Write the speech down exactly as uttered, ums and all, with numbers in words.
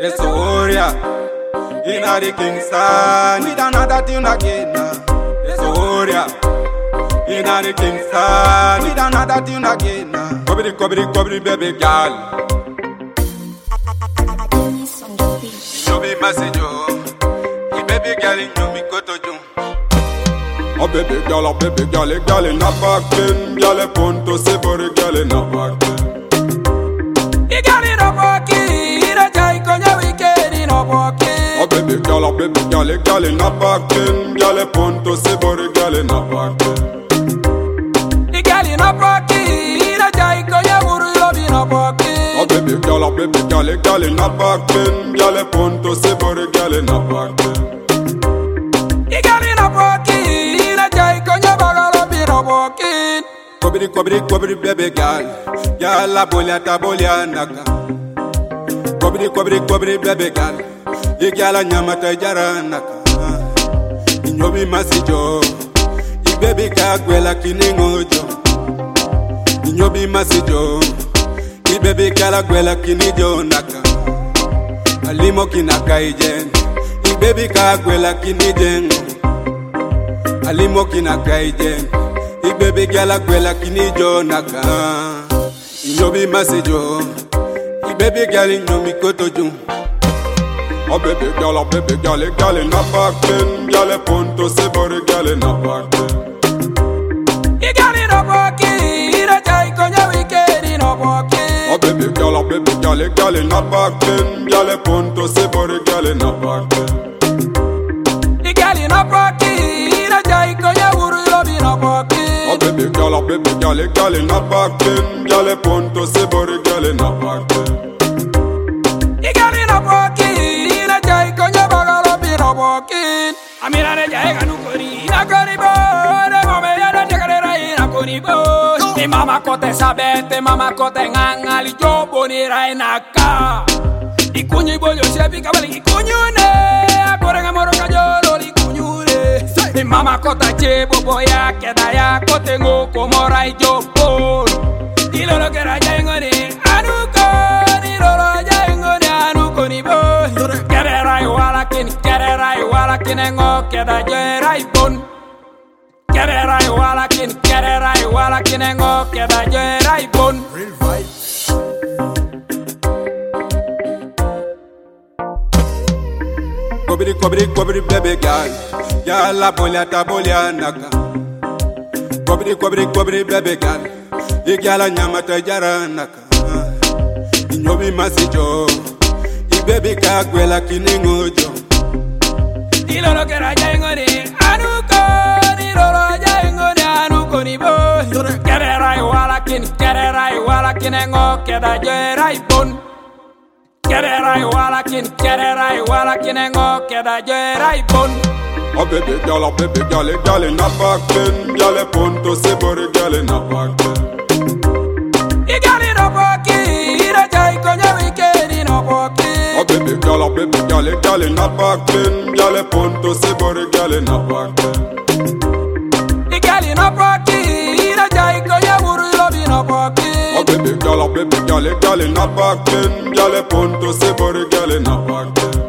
It's a warrior. In a the king son, need another thing again. It's a warrior. In a the king son, need another thing again. Cobby, cobby, cobby, baby girl. You be message, you baby girl, you me go to you. Oh baby girl, oh baby girl, girl in a back, girl punto se por girl in a back. You got it up, okay. You take on your weekend in a pocket. Oh baby girl, oh baby girl, girl in a back, girl punto se por girl in a back. You got it up, okay. You take on your world in a pocket. Oh baby girl, oh baby girl, girl in a back, girl punto se por girl in a back. You got it up, okay. You take on your bagel in a pocket. Kobri kobri kobri baby girl, ya la bolia ta bolia naka. Kobri kobri kobri baby girl, ye gala nyama ta jara naka. Inyobi masijo, i baby ka gwela kiningojo. Inyobi masijo, i baby kala gwela kinijo naka. Alimo kinaka ijen, i baby ka gwela kinijen. Alimo kinaka ijen. I baby girl akwela kini jo naka. Inyobi masejo. I baby girl inyomi koto jum. Oh baby girl, oh baby girl, girl in a back, girl punto se por girl in a back. You got it up, okay. You take on your weekend in a pocket. Oh baby girl, oh baby girl, girl in a back, girl punto se por girl in a back. You got it up, okay. You take on your world in a pocket. Oh baby girl, oh baby girl, girl in a back, girl punto se por girl in a back. You got it up, okay. You take on your bagel in a pocket. I mean, I take a new cody, a cody boy. The mama, I don't take a rain, a cody boy. The mama cote sabete, mama cote ngangali, yo bonira in a car. The cunyi boy, you say, pick up a cunyune. A corang a moro cayolo, the cunyune. The mama cota chebo, boya, que da ya, cote ngo, como ray yo por. Y lo que era ya en ore, anuko, ni lo ya en ore, anuko ni boy. Querer igual kin, querer igual kin ngo, que da yo era y bon. Querer igual kin, querer igual kin ngo, que da yo era y bon. Real vibe. Kobri kobri kobri baby girl, ya la bolia ta bolia naka. Kobri kobri kobri baby girl, ye gala nyama ta jara naka. Inyobi masijo, i baby ka gwela kiningojo. Dilo lo que era ya en ore, anuko, dilo lo ya en ore, anuko ni boy. Querer igual a quien, querer igual a quien ngo, que da yo era y bon. Querer igual a quien, querer igual a quien ngo, que da yo era y bon. Oh baby girl, oh baby girl, girl in a back, girl punto se por girl in a back. You got it up, okay. You take on your weekend in a pocket. Oh baby girl, oh baby girl, girl in a back, girl punto se por girl in a back. You got it up, okay. You take on your world in a pocket. Oh baby girl, oh baby girl, girl in a back, girl punto se por girl in a back.